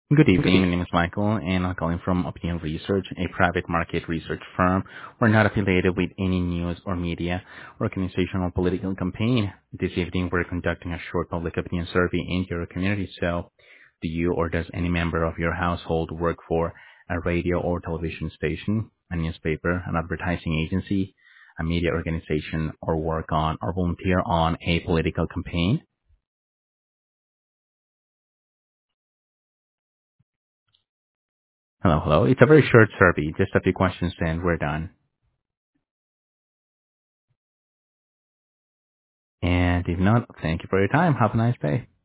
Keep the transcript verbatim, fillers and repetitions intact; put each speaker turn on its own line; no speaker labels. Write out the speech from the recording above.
Good evening. My name is Michael, and I'm calling from Opinion Research, a private market research firm. We're not affiliated with any news or media organization or political campaign. This evening, we're conducting a short public opinion survey in your community. So, do you or does any member of your household work for a radio or television station, a newspaper, an advertising agency, a media organization, or work on or volunteer on a political campaign? Hello, hello. It's a very short survey, just a few questions, and we're done. And if not, thank you for your time. Have a nice day.